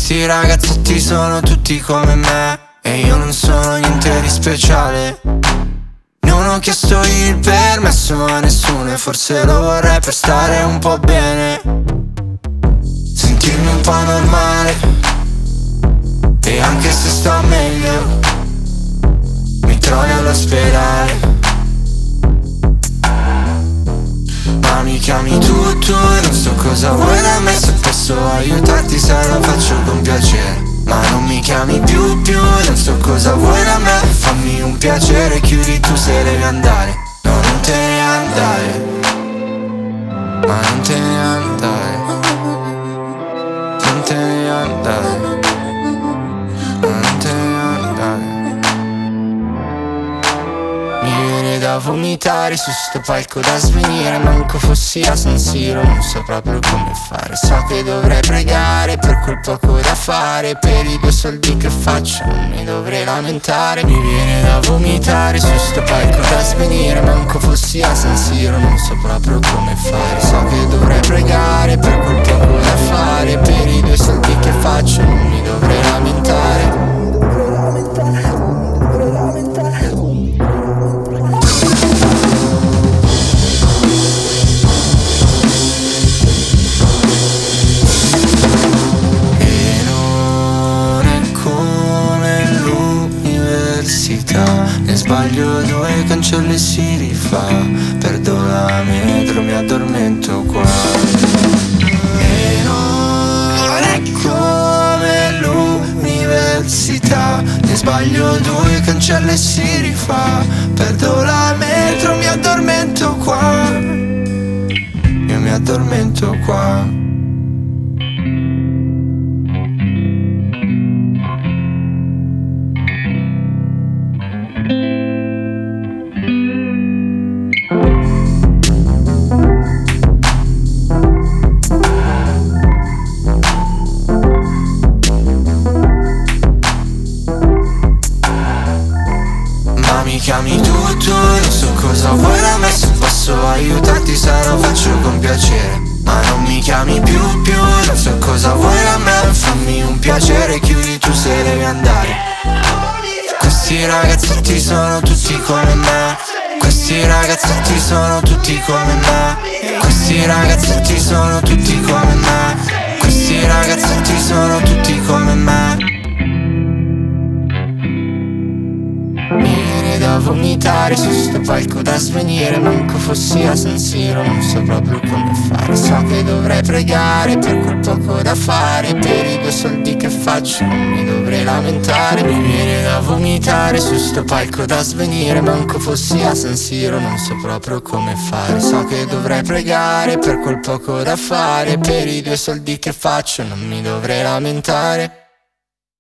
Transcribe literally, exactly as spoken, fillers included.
Questi ragazzetti sono tutti come me e io non sono niente di speciale. Non ho chiesto il permesso a nessuno e forse lo vorrei per stare un po' bene, sentirmi un po' normale. E anche se sto meglio mi trovi all'ospedale. Ma mi chiami tu, tu e non so cosa vuoi da me. Se posso aiutarti se lo faccio con piacere. Ma non mi chiami più, più e non so cosa vuoi da me. Fammi un piacere, chiudi tu se devi andare. No, non te ne andare. Ma non te ne andare. Non te ne andare. Non te ne andare. Mi viene da vomitare su sto palco da svenire. Manco fossi a San Siro, non so proprio come fare. So che dovrei pregare per quel poco da fare. Per i due soldi che faccio non mi dovrei lamentare. Mi viene da vomitare su sto palco da svenire. Manco fossi a San Siro, non so proprio come fare. So che dovrei pregare per quel poco da fare. Per i due soldi che faccio non mi dovrei lamentare. Ne sbaglio due, cancello e si rifà. Perdo la metro, mi addormento qua. E non è come l'università. Ne sbaglio due, cancello e si rifà. Perdo la metro, mi addormento qua. Io mi addormento qua. Mi chiami tu, tu, non so cosa vuoi da me. Se posso aiutarti se lo faccio con piacere. Ma non mi chiami più, più, non so cosa vuoi da me. Fammi un piacere, chiudi tu se devi andare. Questi ragazzetti sono tutti come me. Questi ragazzetti sono tutti come me. Questi ragazzetti sono tutti come me. Questi ragazzetti sono tutti come me. Da vomitare su sto palco da svenire. Manco fossi a San Siro, non so proprio come fare. So che dovrei pregare per quel poco da fare. Per i due soldi che faccio non mi dovrei lamentare. Mi viene da vomitare su sto palco da svenire. Manco fossi a San Siro, non so proprio come fare. So che dovrei pregare per quel poco da fare. Per i due soldi che faccio non mi dovrei lamentare.